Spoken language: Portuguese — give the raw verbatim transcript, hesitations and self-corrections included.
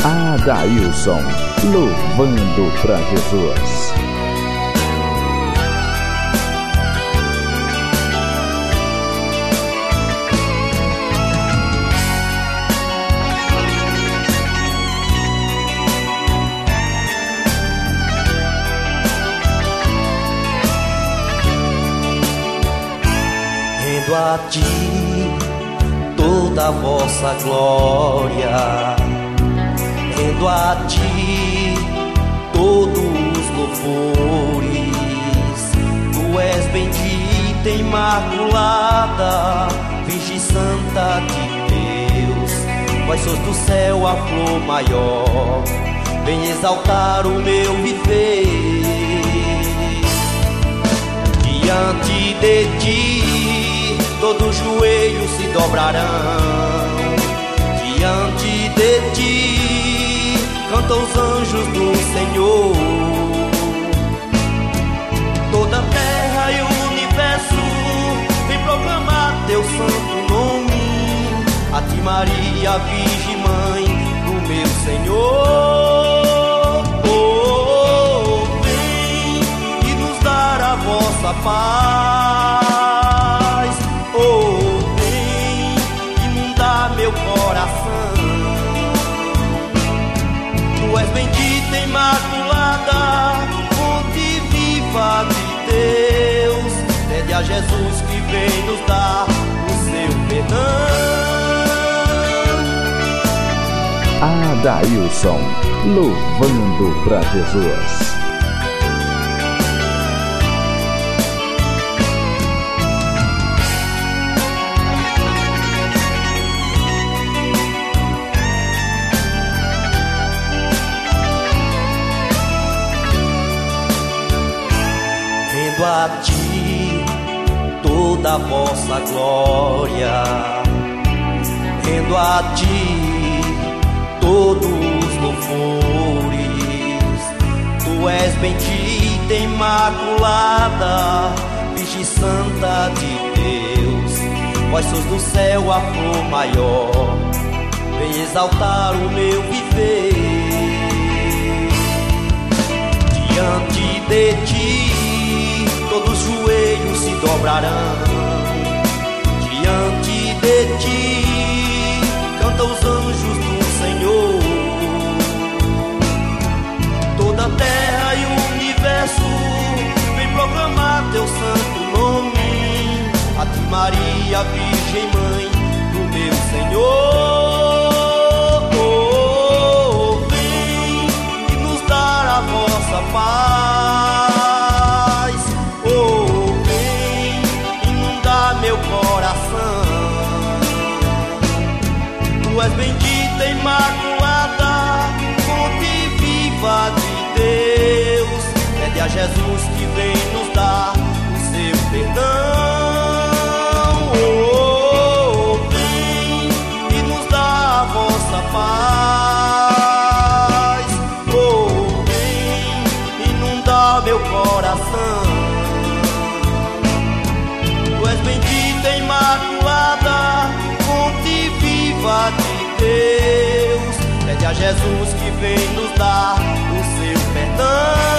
Adailson, louvando pra Jesus. Rendo a ti toda a vossa glória, rendo a ti todos os louvores. Tu és bendita, imaculada, Virgem Santa de Deus. Vós sois do céu a flor maior, vem exaltar o meu viver. Diante de ti todos os joelhos se dobrarão, diante de ti cantam os anjos do Senhor. Toda a terra e o universo vem proclamar teu santo nome. A ti, Maria, Virgem Mãe do meu Senhor. Oh, oh, vem e nos dar a vossa paz. Oh, vem inundar meu coração. Tu és bendita, imaculada, fonte viva de Deus. Pede a Jesus que vem nos dar o seu perdão. Adailson, louvando pra Jesus. Rendo a ti toda a vossa glória, rendo a ti todos os louvores. Tu és bendita, imaculada, Virgem Santa de Deus. Vós sois do céu a flor maior, vem exaltar o meu viver. Diante de ti todos os joelhos se dobrarão, diante de ti cantam os anjos do Senhor. Toda a terra e o universo vem proclamar teu santo nome. A ti, Maria, Virgem Mãe do meu Senhor. Oh, oh, vem e nos dar a vossa paz. Oh, vem inundar meu coração. Tu és bendita, imaculada, fonte viva de Deus. Pede a Jesus que vem nos dar o seu perdão. Oh, oh, vem e nos dá a vossa paz. Oh, vem inundar meu coração. Tu és bendita, imaculada, fonte viva de Deus. Pede a Jesus que vem nos dar o seu perdão.